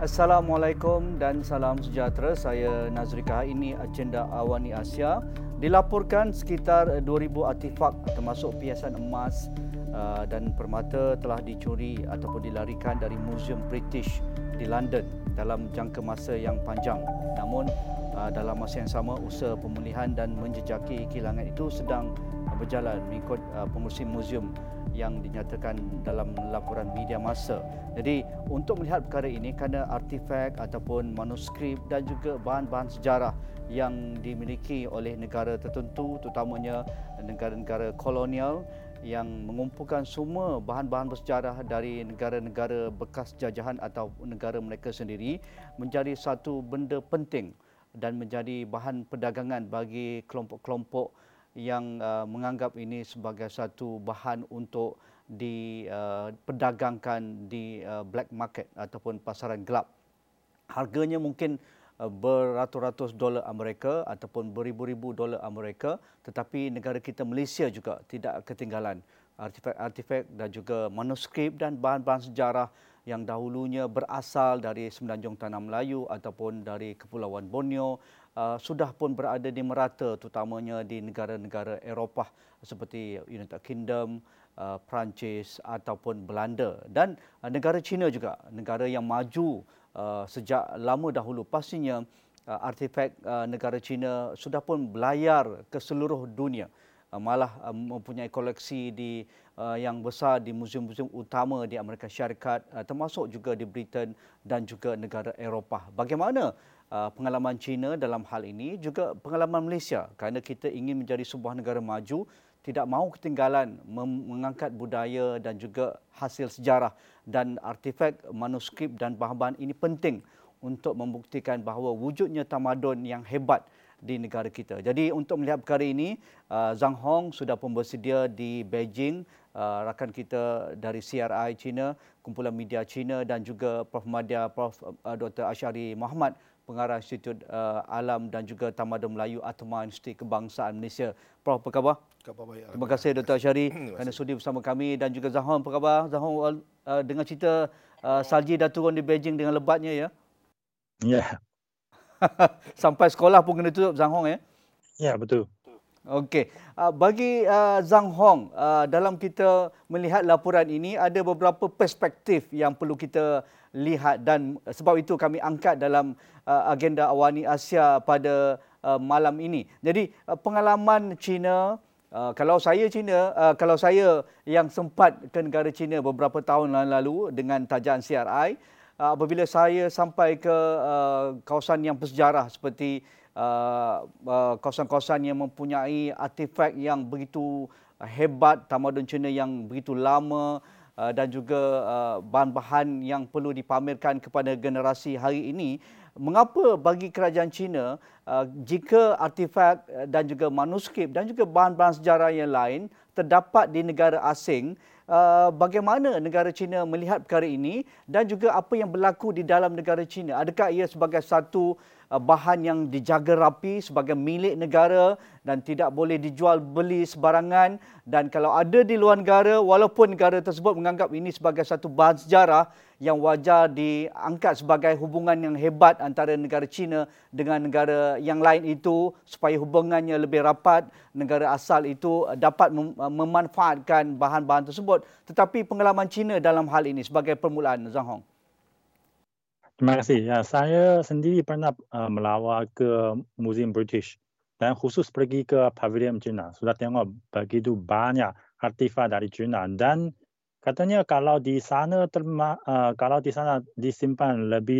Assalamualaikum dan salam sejahtera. Saya Nazrika. Ini agenda Awani Asia. Dilaporkan sekitar 2,000 artifak termasuk perhiasan emas dan permata telah dicuri ataupun dilarikan dari Museum British di London dalam jangka masa yang panjang. Namun dalam masa yang sama, usaha pemulihan dan menjejaki kehilangan itu sedang berjalan mengikut pengurusi museum yang dinyatakan dalam laporan media massa. Jadi untuk melihat perkara ini, kerana artifak ataupun manuskrip dan juga bahan-bahan sejarah yang dimiliki oleh negara tertentu, terutamanya negara-negara kolonial yang mengumpulkan semua bahan-bahan bersejarah dari negara-negara bekas jajahan atau negara mereka sendiri, menjadi satu benda penting dan menjadi bahan perdagangan bagi kelompok-kelompok yang menganggap ini sebagai satu bahan untuk diperdagangkan di black market ataupun pasaran gelap. Harganya mungkin beratus-ratus dolar Amerika ataupun beribu-ribu dolar Amerika, tetapi negara kita Malaysia juga tidak ketinggalan artifak-artifak dan juga manuskrip dan bahan-bahan sejarah yang dahulunya berasal dari Semenanjung Tanah Melayu ataupun dari Kepulauan Borneo sudah pun berada di merata, terutamanya di negara-negara Eropah seperti United Kingdom, Perancis ataupun Belanda, dan negara China juga, negara yang maju sejak lama dahulu. Pastinya artifak negara China sudah pun berlayar ke seluruh dunia, malah mempunyai koleksi yang besar di museum-museum utama di Amerika Syarikat, termasuk juga di Britain dan juga negara Eropah. Bagaimana pengalaman China dalam hal ini, juga pengalaman Malaysia, kerana kita ingin menjadi sebuah negara maju, tidak mahu ketinggalan mengangkat budaya dan juga hasil sejarah, dan artifak, manuskrip dan bahan-bahan ini penting untuk membuktikan bahawa wujudnya tamadun yang hebat di negara kita. Jadi untuk melihat perkara ini, Zhang Hong sudah pun bersedia di Beijing, rakan kita dari CRI China, kumpulan media China, dan juga Prof. Madya, Prof. Dr. Asyari Muhammad, Pengarah Institut Alam dan juga Tamadun Melayu Atma Institut Kebangsaan Malaysia. Prof, apa khabar? Khabar baik. Terima kasih Dr. Asyari kerana sudi bersama kami, dan juga Zhang Hong, apa khabar? Zhang Hong, dengar cerita salji dah turun di Beijing dengan lebatnya ya? Ya. Sampai sekolah pun kena tutup, Zhang Hong ya? Ya, betul. Okey, bagi Zhang Hong, dalam kita melihat laporan ini, ada beberapa perspektif yang perlu kita lihat, dan sebab itu kami angkat dalam agenda Awani Asia pada malam ini. Jadi pengalaman China, kalau saya yang sempat ke negara China beberapa tahun lalu dengan tajaan CRI, apabila saya sampai ke kawasan yang bersejarah seperti kawasan-kawasan yang mempunyai artifak yang begitu hebat, tamadun China yang begitu lama, dan juga bahan-bahan yang perlu dipamerkan kepada generasi hari ini, mengapa bagi kerajaan China jika artifak dan juga manuskrip dan juga bahan-bahan sejarah yang lain terdapat di negara asing, bagaimana negara China melihat perkara ini, dan juga apa yang berlaku di dalam negara China? Adakah ia sebagai satu bahan yang dijaga rapi sebagai milik negara dan tidak boleh dijual beli sebarangan, dan kalau ada di luar negara, walaupun negara tersebut menganggap ini sebagai satu bahan sejarah yang wajar diangkat sebagai hubungan yang hebat antara negara China dengan negara yang lain itu, supaya hubungannya lebih rapat, negara asal itu dapat memanfaatkan bahan-bahan tersebut. Tetapi pengalaman China dalam hal ini sebagai permulaan, Zhang Hong. Terima kasih. Ya, saya sendiri pernah melawat ke Museum British dan khusus pergi ke Pavilion China. Sudah tengok begitu banyak artifak dari China, dan katanya kalau di sana disimpan lebih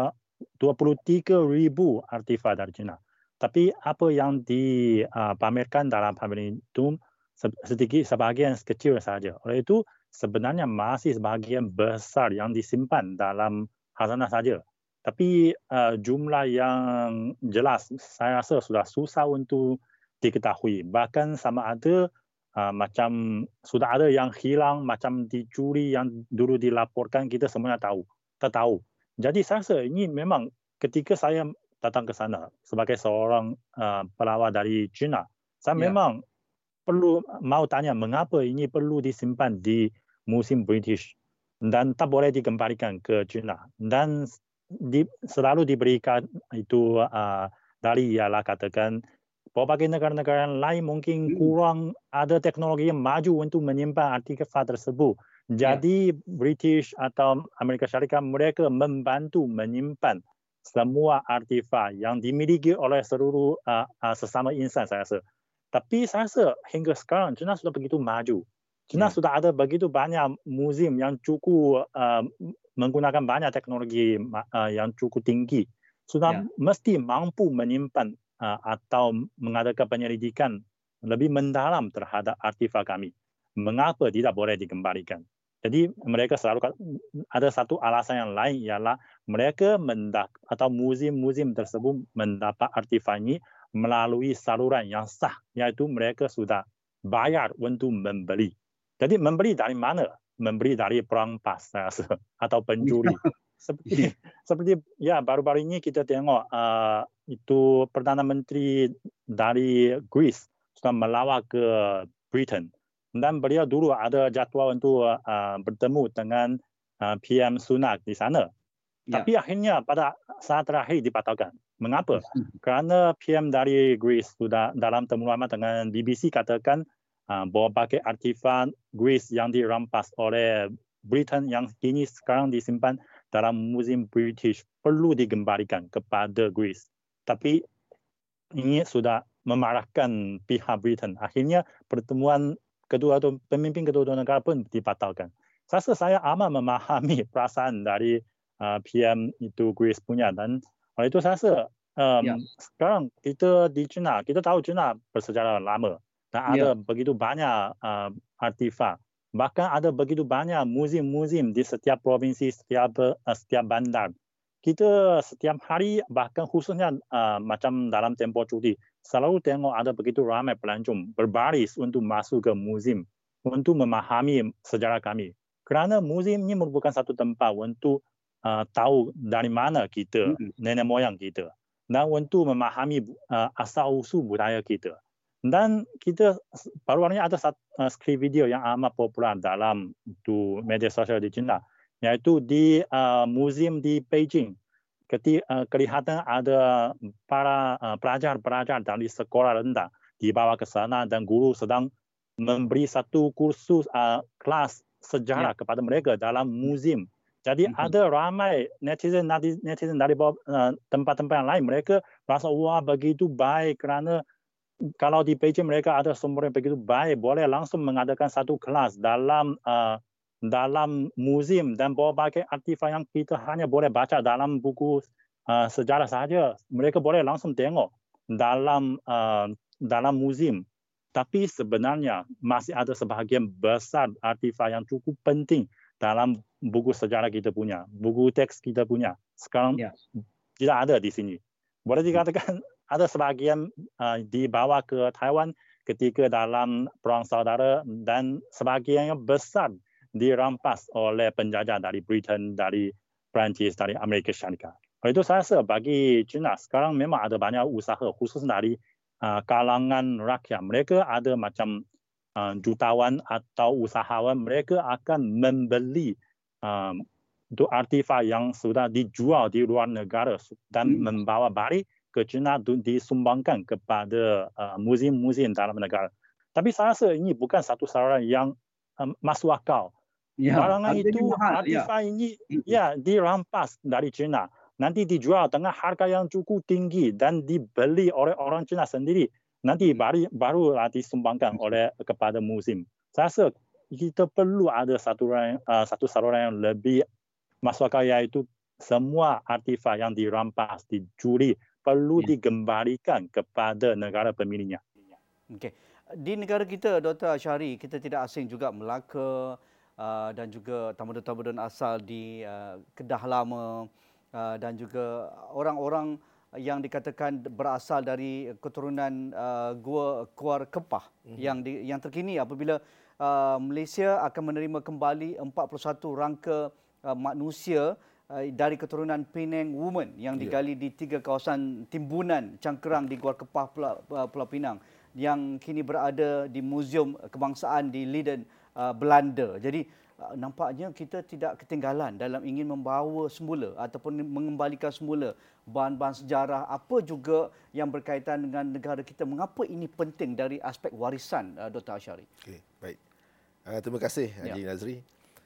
23,000 artifak dari China. Tapi apa yang dipamerkan dalam pavilion itu sedikit, sebahagian kecil saja. Oleh itu sebenarnya masih sebahagian besar yang disimpan dalam khazanah saja. Tapi jumlah yang jelas saya rasa sudah susah untuk diketahui. Bahkan sama ada macam sudah ada yang hilang, macam dicuri yang dulu dilaporkan, kita semuanya tahu. Jadi saya rasa ini memang ketika saya datang ke sana sebagai seorang pelawat dari China, saya memang perlu mau tanya mengapa ini perlu disimpan di Museum British dan tak boleh dikembalikan ke China. Dan selalu diberikan itu dari ialah katakan berbagai negara-negara lain mungkin kurang ada teknologi yang maju untuk menyimpan artefak tersebut. Jadi British atau Amerika Syarikat mereka membantu menyimpan semua artefak yang dimiliki oleh seluruh sesama insan saya rasa. Tapi saya rasa hingga sekarang China sudah begitu maju. China sudah ada begitu banyak museum yang cukup menggunakan banyak teknologi yang cukup tinggi. Sudah mesti mampu menyimpan atau mengadakan penyelidikan lebih mendalam terhadap artefak kami. Mengapa tidak boleh dikembalikan? Jadi mereka selalu ada satu alasan yang lain ialah mereka atau museum-museum tersebut mendapat artefak ini melalui saluran yang sah, iaitu mereka sudah bayar untuk membeli. Jadi membeli dari mana? Membeli dari perampas saya rasa, atau pencuri. Seperti ya baru-baru ini kita tengok itu Perdana Menteri dari Greece sudah melawat ke Britain. Dan beliau dulu ada jadual untuk bertemu dengan PM Sunak di sana. Tapi akhirnya pada saat terakhir dibatalkan. Mengapa? Kerana PM dari Greece sudah dalam temuan dengan BBC katakan berbagai artefak Greece yang dirampas oleh Britain yang kini sekarang disimpan dalam Museum British perlu dikembalikan kepada Greece. Tapi ini sudah memarahkan pihak Britain. Akhirnya pertemuan pemimpin kedua negara pun dibatalkan. Saya amat memahami perasaan dari PM itu Greece punya, dan oleh itu saya rasa sekarang kita di China, kita tahu China bersejarah lama dan ada begitu banyak artefak. Bahkan ada begitu banyak museum-museum di setiap provinsi, setiap bandar. Kita setiap hari, bahkan khususnya macam dalam tempoh cuti, selalu tengok ada begitu ramai pelancong berbaris untuk masuk ke museum, untuk memahami sejarah kami. Kerana museum ini merupakan satu tempat untuk tahu dari mana kita, nenek moyang kita, dan untuk memahami asal-usul budaya kita. Dan kita baru-baru ini ada skrip video yang amat popular dalam itu media sosial di China, yaitu di museum di Beijing. Kelihatan ada para pelajar-pelajar dari sekolah rendah dibawa ke sana dan guru sedang memberi satu kursus kelas sejarah kepada mereka dalam museum. Jadi ada ramai netizen dari tempat-tempat yang lain, mereka rasa wah begitu baik kerana kalau di Beijing mereka ada sumber yang begitu baik, boleh langsung mengadakan satu kelas dalam museum dan berbagai artefak yang kita hanya boleh baca dalam buku sejarah saja. Mereka boleh langsung tengok dalam museum. Tapi sebenarnya masih ada sebahagian besar artefak yang cukup penting dalam buku sejarah kita punya, buku teks kita punya. Sekarang tidak ada di sini. Boleh dikatakan ada sebahagian dibawa ke Taiwan ketika dalam perang saudara, dan sebahagian yang besar dirampas oleh penjajah dari Britain, dari Perancis, dari Amerika Syarikat. Oleh itu saya rasa bagi China sekarang memang ada banyak usaha khusus dari kalangan rakyat. Mereka ada macam jutawan atau usahawan, mereka akan membeli artefak yang sudah dijual di luar negara dan membawa balik ke China disumbangkan kepada museum-museum dalam negara. Tapi saya rasa ini bukan satu saran yang masuk akal. Barangan itu, artefak ini dirampas dari China. Nanti dijual dengan harga yang cukup tinggi dan dibeli oleh orang China sendiri. Nanti baru disumbangkan kepada museum. Saya rasa kita perlu ada satu saluran yang lebih masuk akal, yaitu semua artefak yang dirampas, dicuri, perlu dikembalikan kepada negara pemiliknya. Okey. Di negara kita, Dr. Ashari, kita tidak asing juga Melaka dan juga tamadun-tamadun asal di Kedah Lama dan juga orang-orang yang dikatakan berasal dari keturunan Gua Kuar Kepah yang terkini apabila Malaysia akan menerima kembali 41 rangka manusia dari keturunan Penang Women yang digali di 3 kawasan timbunan cangkerang di Gua Kepah, Pulau Pinang, yang kini berada di Museum Kebangsaan di Leiden, Belanda. Jadi nampaknya kita tidak ketinggalan dalam ingin membawa semula ataupun mengembalikan semula bahan-bahan sejarah, apa juga yang berkaitan dengan negara kita. Mengapa ini penting dari aspek warisan, Dr. Ashari? Okey, baik. Terima kasih Haji Nazri.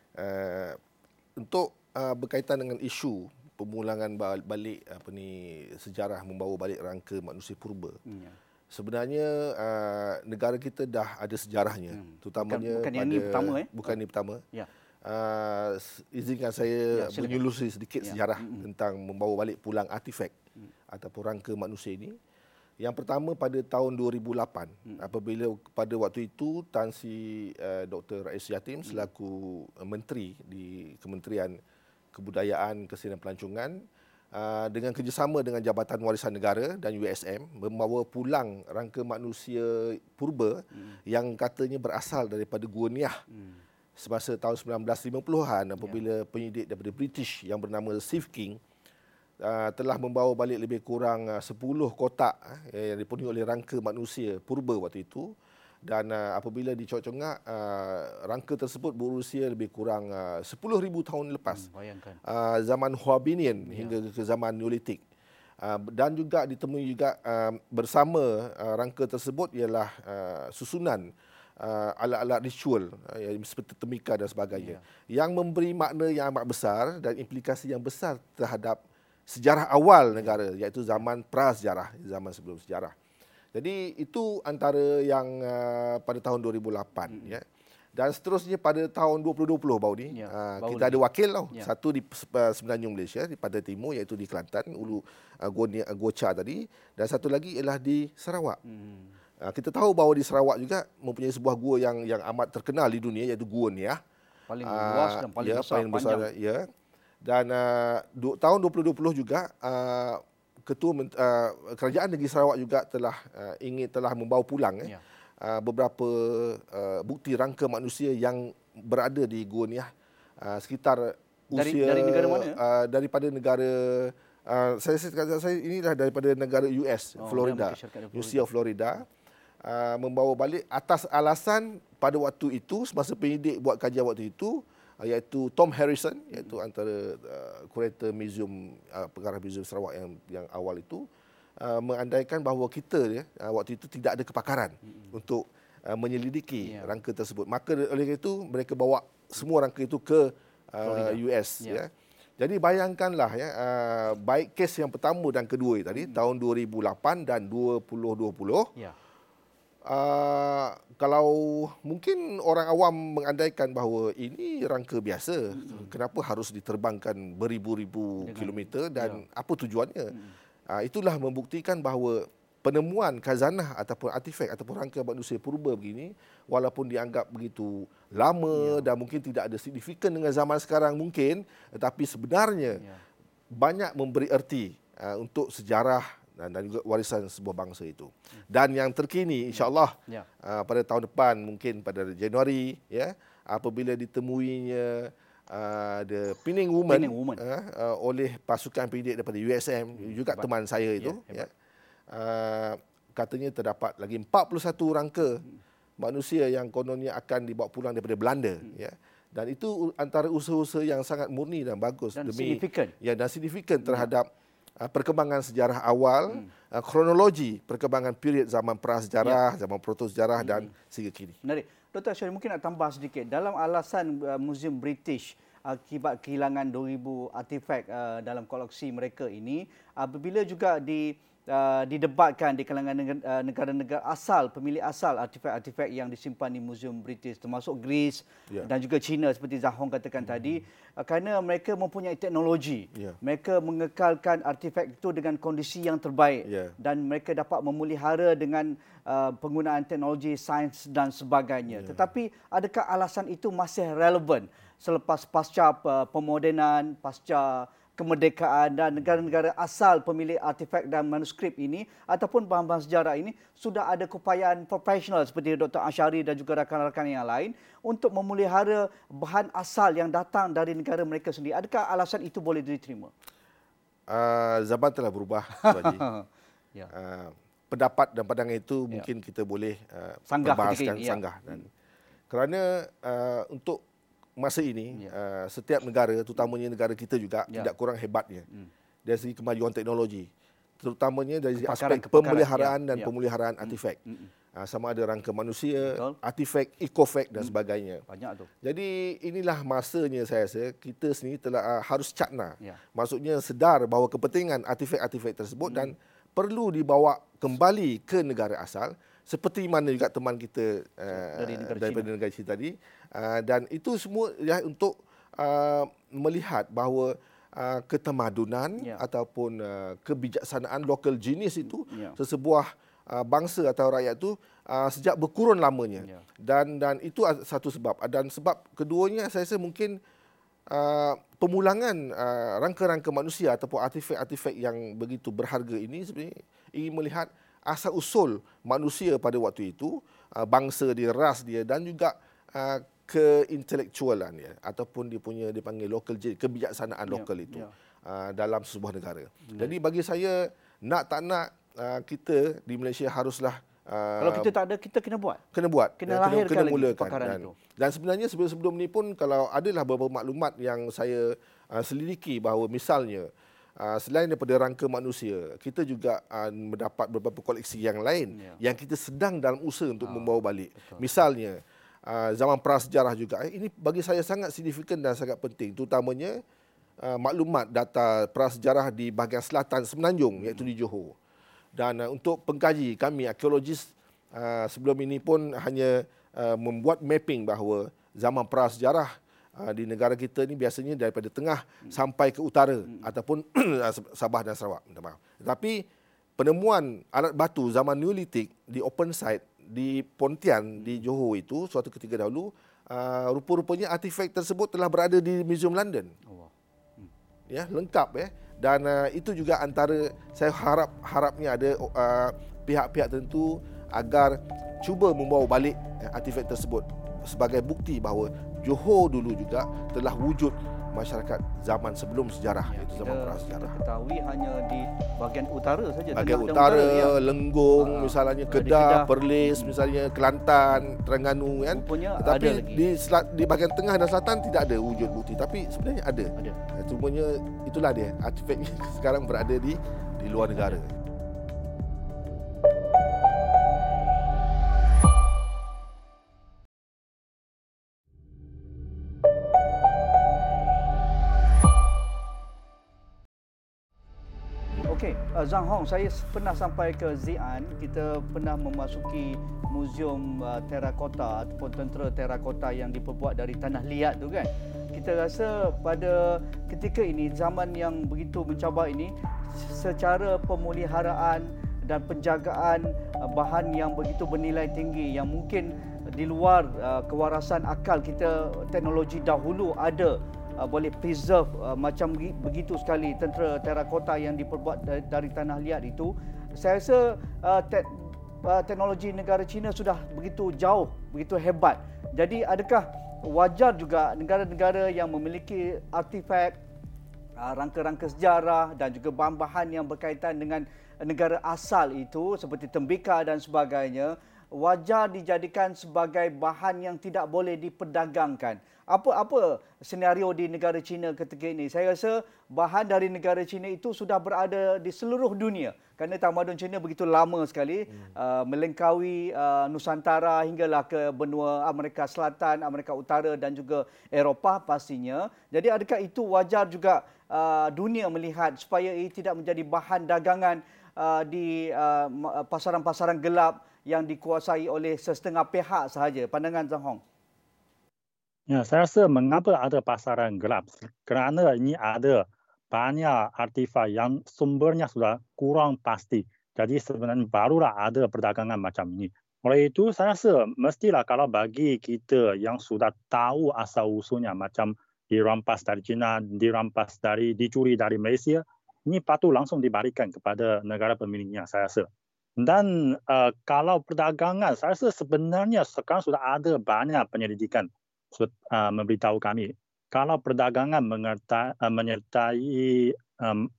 Untuk berkaitan dengan isu pemulangan balik sejarah membawa balik rangka manusia purba. Sebenarnya negara kita dah ada sejarahnya, terutamanya bukan yang ini pertama, bukan ini pertama. Ya. Izinkan saya menyelusuri sedikit sejarah tentang membawa balik pulang artifak ataupun rangka manusia ini. Yang pertama pada tahun 2008, apabila pada waktu itu Tan Sri Dr. Rais Yatim selaku menteri di Kementerian Kebudayaan, Kesenian dan Pelancongan dengan kerjasama dengan Jabatan Warisan Negara dan USM membawa pulang rangka manusia purba yang katanya berasal daripada Gua Niah semasa tahun 1950-an apabila penyidik daripada British yang bernama Steve King telah membawa balik lebih kurang 10 kotak yang dipenuhi oleh rangka manusia purba waktu itu, dan apabila dicocok-congak rangka tersebut berusia lebih kurang 10,000 tahun lepas. Bayangkan. Zaman Hoabinian hingga ke zaman Neolitik. Dan juga ditemui juga bersama rangka tersebut ialah susunan alat-alat ritual seperti temika dan sebagainya yang memberi makna yang amat besar dan implikasi yang besar terhadap sejarah awal negara, iaitu zaman prasejarah, zaman sebelum sejarah. Jadi itu antara yang pada tahun 2008 ya. Dan seterusnya pada tahun 2020 baru ni kita ada wakil tau. Satu di Semenanjung Malaysia di Pantai Timur, iaitu di Kelantan, Ulu Gocha tadi, dan satu lagi ialah di Sarawak. Kita tahu bahawa di Sarawak juga mempunyai sebuah gua yang amat terkenal di dunia, iaitu Gua Niah. Paling luas dan paling besar, paling besar ya. Dan tahun 2020 juga Ketua Kerajaan Negeri Sarawak juga telah membawa pulang beberapa bukti rangka manusia yang berada di Gua Niah sekitar usia dari negara mana? Daripada negara saya inilah daripada negara US, Florida, University of Florida. Membawa balik atas alasan pada waktu itu semasa penyidik buat kajian waktu itu, iaitu Tom Harrison, iaitu antara kurator museum pengarah museum Sarawak yang awal itu, mengandaikan bahawa kita waktu itu tidak ada kepakaran untuk menyelidiki rangka tersebut. Maka oleh itu mereka bawa semua rangka itu ke US ya. Jadi bayangkanlah baik kes yang pertama dan kedua tadi tahun 2008 dan 2020. Kalau mungkin orang awam mengandaikan bahawa ini rangka biasa, kenapa harus diterbangkan beribu-ribu kilometer dan apa tujuannya? Itulah membuktikan bahawa penemuan khazanah ataupun artifak ataupun rangka manusia purba begini, walaupun dianggap begitu lama dan mungkin tidak ada signifikan dengan zaman sekarang mungkin, tetapi sebenarnya banyak memberi erti untuk sejarah dan juga warisan sebuah bangsa itu. Dan yang terkini insya-Allah pada tahun depan, mungkin pada Januari apabila ditemuinya the Pinning Woman, oleh pasukan penyidik daripada USM, juga teman saya itu katanya terdapat lagi 41 rangka manusia yang kononnya akan dibawa pulang daripada Belanda dan itu antara usaha-usaha yang sangat murni dan bagus dan signifikan terhadap perkembangan sejarah awal, kronologi perkembangan period zaman prasejarah, zaman protosejarah dan sehingga kini. Menarik. Dr. Ashari, mungkin nak tambah sedikit. Dalam alasan Museum British akibat kehilangan 2,000 artifak dalam koleksi mereka ini, apabila juga didebatkan di kalangan negara-negara asal, pemilik asal artifak-artifak yang disimpan di Museum British, termasuk Greece dan juga China seperti Zahong katakan tadi, kerana mereka mempunyai teknologi. Mereka mengekalkan artifak itu dengan kondisi yang terbaik dan mereka dapat memelihara dengan penggunaan teknologi, sains dan sebagainya. Tetapi adakah alasan itu masih relevan selepas pasca pemodenan, pasca kemerdekaan dan negara-negara asal pemilik artifak dan manuskrip ini ataupun bahan-bahan sejarah ini sudah ada keupayaan profesional seperti Dr. Ashari dan juga rakan-rakan yang lain untuk memelihara bahan asal yang datang dari negara mereka sendiri. Adakah alasan itu boleh diterima? Zaman telah berubah, Haji. Pendapat dan pandangan itu mungkin kita boleh sanggah bahaskan, sanggah. Kerana untuk masa ini setiap negara, terutamanya negara kita juga tidak kurang hebatnya dari segi kemajuan teknologi, terutamanya dari aspek pemeliharaan dan pemeliharaan artifak. Sama ada rangka manusia, artifak, ecofact dan sebagainya. Banyak tu. Jadi inilah masanya saya rasa kita sendiri telah harus cakna. Maksudnya sedar bahawa kepentingan artifak-artifak tersebut dan perlu dibawa kembali ke negara asal seperti mana juga teman kita daripada negara China tadi. Dan itu semua untuk melihat bahawa ketamadunan ataupun kebijaksanaan local genius itu sesebuah bangsa atau rakyat itu sejak berkurun lamanya. Dan itu satu sebab. Dan sebab keduanya saya rasa mungkin pemulangan rangka-rangka manusia ataupun artifak-artifak yang begitu berharga ini sebenarnya ingin melihat asal-usul manusia pada waktu itu, bangsa dia, ras dia dan juga keintelektualan dia ataupun dia panggil local kebijaksanaan lokal itu dalam sebuah negara. Jadi bagi saya nak tak nak kita di Malaysia haruslah kalau kita tak ada, kita kena buat. Kena lahirkan kena lagi mulakan. kepakaran itu. Dan sebenarnya sebelum ni pun kalau adalah beberapa maklumat yang saya selidiki bahawa misalnya selain daripada rangka manusia, kita juga mendapat beberapa koleksi yang lain yang kita sedang dalam usaha untuk membawa balik. Betul. Misalnya zaman prasejarah juga. Ini bagi saya sangat signifikan dan sangat penting, terutamanya maklumat data prasejarah di bahagian selatan Semenanjung iaitu di Johor. Dan untuk pengkaji kami arkeologis sebelum ini pun hanya membuat mapping bahawa zaman prasejarah di negara kita ni biasanya daripada tengah sampai ke utara ataupun Sabah dan Sarawak. Tetapi penemuan alat batu zaman Neolitik di open site di Pontian di Johor itu suatu ketika dahulu, rupa-rupanya artifak tersebut telah berada di Museum London. Ya, lengkap ya. Dan itu juga antara saya harapnya ada pihak-pihak tertentu agar cuba membawa balik artifak tersebut sebagai bukti bahawa Johor dulu juga telah wujud masyarakat zaman sebelum sejarah, iaitu zaman prasejarah. Kita ketahui hanya di bahagian utara saja. Bahagian utara, Lenggong, misalnya Kedah, Perlis, misalnya Kelantan, Terengganu kan. Tetapi di bahagian tengah dan selatan tidak ada wujud bukti, tapi sebenarnya ada. Cumanya itulah dia, artifaknya sekarang berada di luar negara. Okey, Zhang Hong, saya pernah sampai ke Xi'an. Kita pernah memasuki muzium terakota ataupun tentera terakota yang diperbuat dari tanah liat tu kan. Kita rasa pada ketika ini, zaman yang begitu mencabar ini, secara pemeliharaan dan penjagaan bahan yang begitu bernilai tinggi yang mungkin di luar kewarasan akal kita, teknologi dahulu ada boleh preserve macam begitu sekali tentera terakota yang diperbuat dari tanah liat itu. Saya rasa teknologi negara China sudah begitu jauh, begitu hebat. Jadi adakah wajar juga negara-negara yang memiliki artifak, rangka-rangka sejarah dan juga bahan-bahan yang berkaitan dengan negara asal itu seperti tembikar dan sebagainya, wajar dijadikan sebagai bahan yang tidak boleh diperdagangkan? Apa senario di negara China ketika ini? Saya rasa bahan dari negara China itu sudah berada di seluruh dunia kerana tamadun China begitu lama sekali, melengkaui Nusantara hinggalah ke benua Amerika Selatan, Amerika Utara dan juga Eropah pastinya. Jadi adakah itu wajar juga dunia melihat supaya ia tidak menjadi bahan dagangan di pasaran-pasaran gelap yang dikuasai oleh sesetengah pihak sahaja? Pandangan Zhang Hong. Ya, saya rasa mengapa ada pasaran gelap? Kerana ini ada banyak artifak yang sumbernya sudah kurang pasti. Jadi sebenarnya barulah ada perdagangan macam ini. Oleh itu, saya rasa mestilah kalau bagi kita yang sudah tahu asal-usulnya macam dirampas dari China, dicuri dari Malaysia, ini patut langsung dibalikan kepada negara pemiliknya, saya rasa. Dan kalau perdagangan, saya rasa sebenarnya sekarang sudah ada banyak penyelidikan memberitahu kami kalau perdagangan menyertai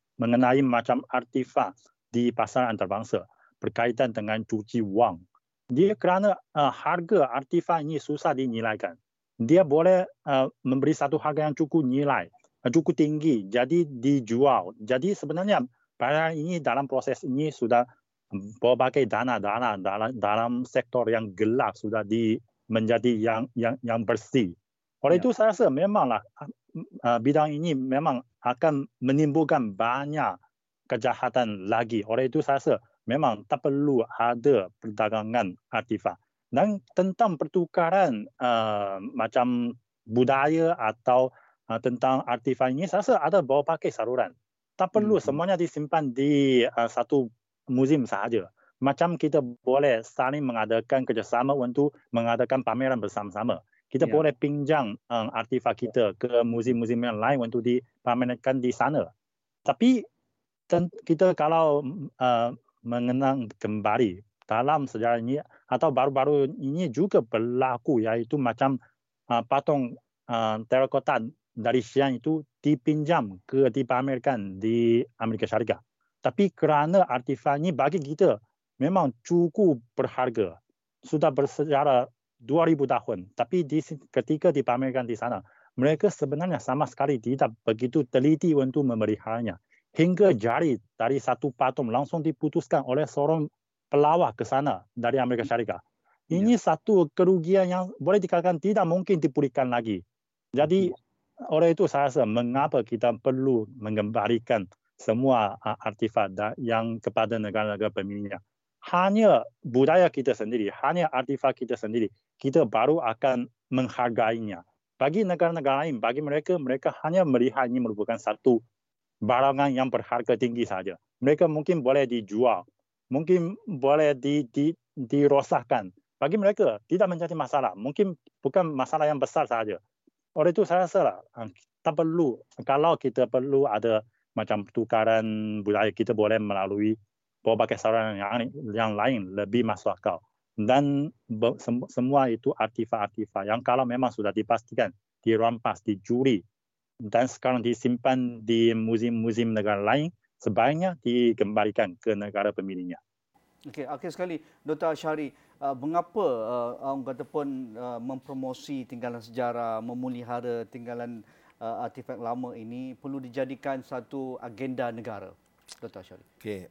mengenai macam artifak di pasaran antarabangsa berkaitan dengan cuci wang, dia kerana harga artifak ini susah dinilaikan. Dia boleh memberi satu harga yang cukup nilai, cukup tinggi, jadi dijual. Jadi sebenarnya barang ini dalam proses ini sudah berbagai dana dalam sektor yang gelap sudah menjadi yang bersih. Oleh itu saya rasa memanglah bidang ini memang akan menimbulkan banyak kejahatan lagi. Oleh itu saya rasa memang tak perlu ada perdagangan artifak. Dan tentang pertukaran macam budaya atau tentang artifak ini, saya rasa ada berbagai saluran. Tak perlu semuanya disimpan di satu museum sahaja. Macam kita boleh saling mengadakan kerjasama untuk mengadakan pameran bersama-sama. Kita boleh pinjam artifak kita ke museum-museum yang lain untuk dipamerkan di sana. Tapi kita kalau mengenang kembali dalam sejarah ini atau baru-baru ini juga berlaku, iaitu macam patung terakota dari Xi'an itu dipinjam dipamerkan di Amerika Syarikat. Tapi kerana artifak ini bagi kita memang cukup berharga, sudah bersejarah 2000 tahun, tapi ketika dipamerkan di sana, mereka sebenarnya sama sekali tidak begitu teliti untuk memeliharanya. Hingga jari dari satu patung langsung diputuskan oleh seorang pelawak ke sana dari Amerika Syarikat. Ini satu kerugian yang boleh dikatakan tidak mungkin dipulihkan lagi. Jadi oleh itu saya rasa mengapa kita perlu mengembalikan semua artifak yang kepada negara-negara pemiliknya. Hanya budaya kita sendiri, hanya artifak kita sendiri, kita baru akan menghargainya. Bagi negara-negara lain, bagi mereka hanya melihat ini merupakan satu barangan yang berharga tinggi saja. Mereka mungkin boleh dijual, mungkin boleh dirosakkan. Bagi mereka tidak menjadi masalah. Mungkin bukan masalah yang besar saja. Oleh itu saya rasa tak perlu, kalau kita perlu ada macam pertukaran budaya, kita boleh melalui berbagai saluran yang lain lebih masuk akal. Dan semua itu artifak-artifak yang kalau memang sudah dipastikan dirampas, dicuri, dan sekarang disimpan di museum-museum negara lain, sebaiknya dikembalikan ke negara pemiliknya. Okey, akhir sekali Dr. Ashari, mengapa orang kata pun mempromosi tinggalan sejarah, memelihara tinggalan artifak lama ini perlu dijadikan satu agenda negara, Dr. Ashari? Okey,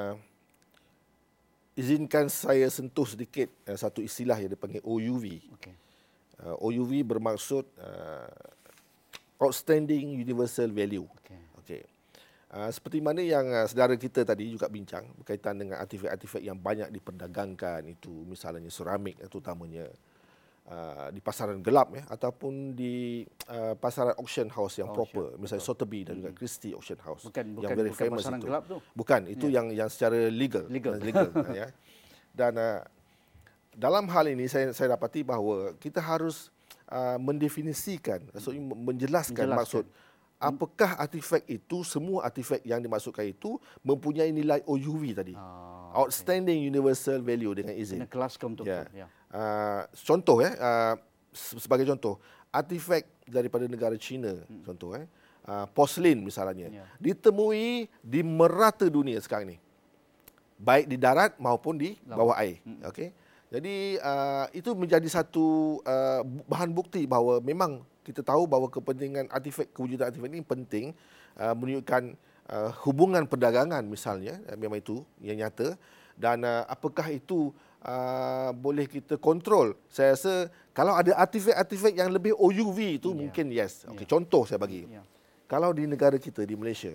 izinkan saya sentuh sedikit satu istilah yang dipanggil OUV. Okey. OUV bermaksud Outstanding Universal Value. Okay. Seperti mana yang saudara kita tadi juga bincang berkaitan dengan artifak-artifak yang banyak diperdagangkan, itu misalnya seramik terutamanya di pasaran gelap ataupun di pasaran auction house yang proper, misalnya Sotheby dan juga Christie Auction House yang very famous pasaran itu. Gelap tu. Bukan, itu yang secara legal. Ya. Dan dalam hal ini saya dapati bahawa kita harus mendefinisikan, maksudnya menjelaskan maksud apakah artifak itu, semua artifak yang dimasukkan itu mempunyai nilai OUV tadi. Outstanding Universal Value dengan izin. Kena kelaskan betul-betul. Contoh sebagai contoh, artifak daripada negara China, contoh porselin misalnya, ditemui di merata dunia sekarang ni. Baik di darat maupun di bawah air. Okey. Jadi itu menjadi satu bahan bukti bahawa memang kita tahu bahawa kepentingan kewujudan artifak ini penting, menunjukkan hubungan perdagangan misalnya, memang itu yang nyata. Dan apakah itu boleh kita kontrol? Saya rasa kalau ada artifak-artifak yang lebih OUV itu mungkin yes. Okay, contoh saya bagi. Kalau di negara kita, di Malaysia,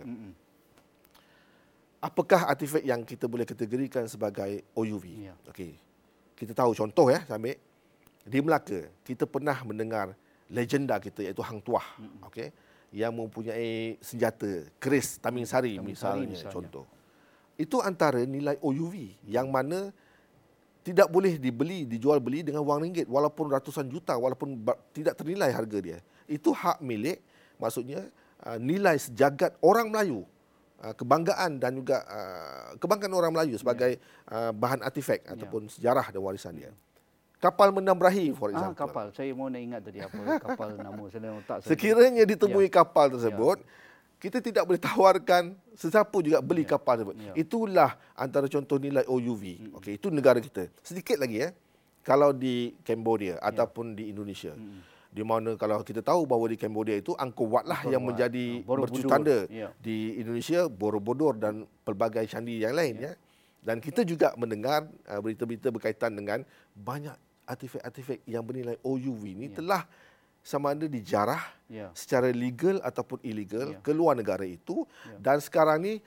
apakah artifak yang kita boleh kategorikan sebagai OUV? Okey. Kita tahu contoh saya ambil di Melaka, kita pernah mendengar legenda kita iaitu Hang Tuah, okey, yang mempunyai senjata keris Taming Sari misalnya contoh. Itu antara nilai OUV yang mana tidak boleh dijual beli dengan wang ringgit walaupun ratusan juta, walaupun tidak ternilai harga dia. Itu hak milik, maksudnya nilai sejagat orang Melayu. Kebanggaan dan juga kebanggaan orang Melayu sebagai bahan artifak ataupun sejarah dan warisan dia. Kapal Mendam Berahi, for example. Kapal. Saya mau nak ingat tadi apa kapal nama saya tak. Sekiranya ditemui kapal tersebut, kita tidak boleh tawarkan sesiapa juga beli kapal tersebut. Itulah antara contoh nilai OUV. Okey, itu negara kita. Sedikit lagi kalau di Cambodia ataupun di Indonesia. Di mana kalau kita tahu bahawa di Cambodia itu Angkor Wat lah yang menjadi mercu tanda. Di Indonesia Borobudur dan pelbagai candi yang lain Dan kita juga mendengar berita-berita berkaitan dengan banyak artifak-artifak yang bernilai OUV ini telah sama ada dijarah secara legal ataupun illegal ke luar negara itu. Dan sekarang ni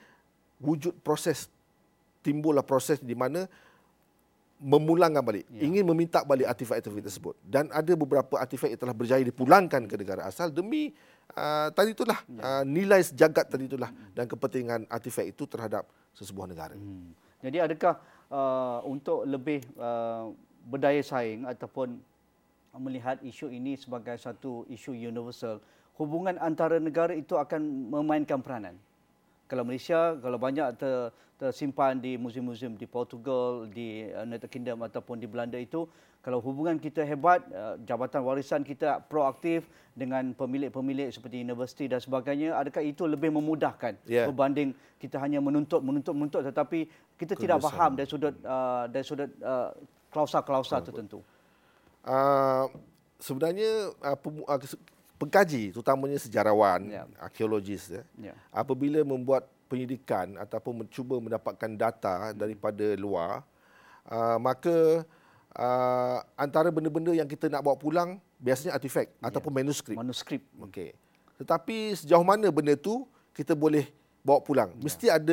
timbullah proses di mana memulangkan balik, ingin meminta balik artifak-artifak tersebut. Dan ada beberapa artifak yang telah berjaya dipulangkan ke negara asal demi tadi itulah nilai sejagat tadi itulah dan kepentingan artifak itu terhadap sesebuah negara. Jadi adakah untuk lebih berdaya saing ataupun melihat isu ini sebagai satu isu universal, hubungan antara negara itu akan memainkan peranan? Kalau Malaysia, kalau banyak tersimpan di muzium-muzium di Portugal, di United Kingdom ataupun di Belanda itu, kalau hubungan kita hebat, Jabatan Warisan kita proaktif dengan pemilik-pemilik seperti universiti dan sebagainya, adakah itu lebih memudahkan berbanding kita hanya menuntut tetapi kita tidak faham dari sudut klausa-klausa tertentu? Sebenarnya pengkaji, terutamanya sejarawan, arkeologis, apabila membuat penyidikan ataupun mencuba mendapatkan data daripada luar, maka antara benda-benda yang kita nak bawa pulang biasanya artifak ataupun manuskrip. Okey. Tetapi sejauh mana benda tu kita boleh bawa pulang? Mesti ada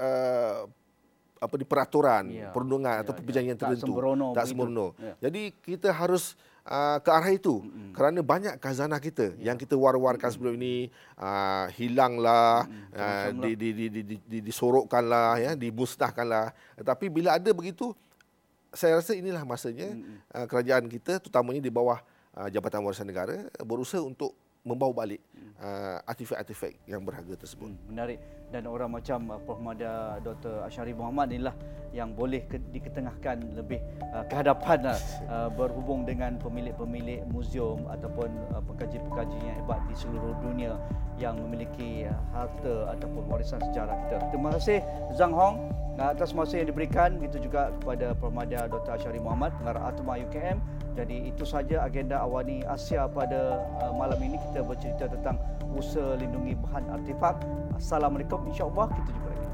peraturan, perundungan atau perjanjian tertentu. Tak sembrono. Jadi kita harus ke arah itu kerana banyak khazanah kita yang kita war-warkan sebelum ini hilanglah, disorokkanlah, dimusnahkanlah. Tetapi bila ada begitu, saya rasa inilah masanya kerajaan kita, terutamanya di bawah Jabatan Warisan Negara, berusaha untuk membawa balik artifak-artifak yang berharga tersebut. Menarik. Dan orang macam Prof. Dr. Ashari Mohamad inilah yang boleh diketengahkan lebih ke hadapan berhubung dengan pemilik-pemilik muzium ataupun pengkaji-pengkaji yang hebat di seluruh dunia yang memiliki harta ataupun warisan sejarah kita. Terima kasih Zhang Hong atas masa yang diberikan, begitu juga kepada Prof. Dr. Ashari Mohamad, pengarah Atma UKM. Jadi itu saja agenda Awani Asia pada malam ini. Kita bercerita tentang usaha lindungi bahan artifak. Assalamualaikum, insya-Allah kita jumpa lagi.